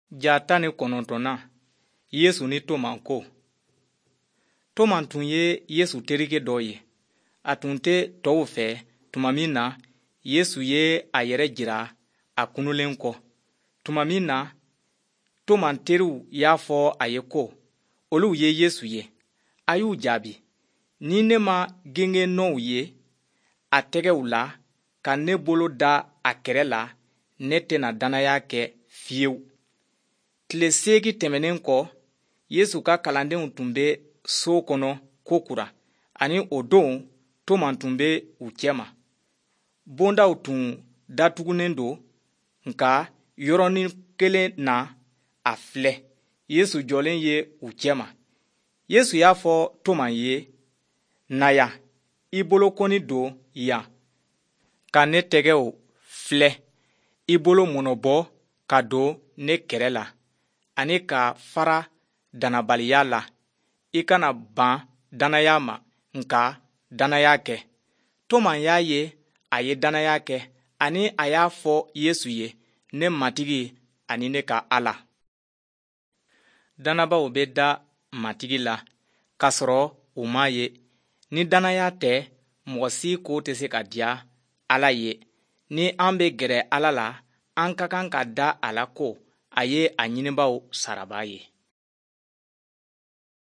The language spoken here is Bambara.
Ja 19 Yesu ni Toma ko. Toma tun ye Yesu terike dɔ ye. A tun tɛ tɔw fɛ tuma min na Yesu ye a yɛrɛ jira a kunulen kɔ. Tuma min na Toma teriw y'a fɔ a ye ko olu ye Yesu ye. A y'u jaabi, ni ne ma genge nɔw ye a tɛgɛw la ka ne bolo da a kɛrɛ la, ne tɛna dannaya kɛ fiyewu. Tile 8 tɛmɛnen kɔ, Yesu ka kalandenw tun bɛ so kɔnɔ kokura, ani o don Toma tun bɛ u cɛma. Bondaw tun datugunnen don, nka yɔrɔnin kelen na a filɛ, Yesu jɔlen ye u cɛma. Yesu y'a fɔ Toma ye, na yan, i bolokɔni don yan, ka ne tɛgɛw filɛ, i bolo mɔnɔbɔ ka don ne kɛrɛ la, ani ka fara dannabaliya la. I kana ban dannaya ma, nka dannaya kɛ. Toma y'a ye a ye dannaya kɛ, ani a y'a fɔ Yesu ye, ne matigi ani ne ka Ala. Dannabaw bɛ da matigi la k'a sɔrɔ u m'a ye. Ni dannaya tɛ, mɔgɔ si ko tɛ se ka diya Ala ye. Ni an bɛ gɛrɛ Ala la, an ka kan ka da a la ko a ye a ɲinibaaw sarabaa ye.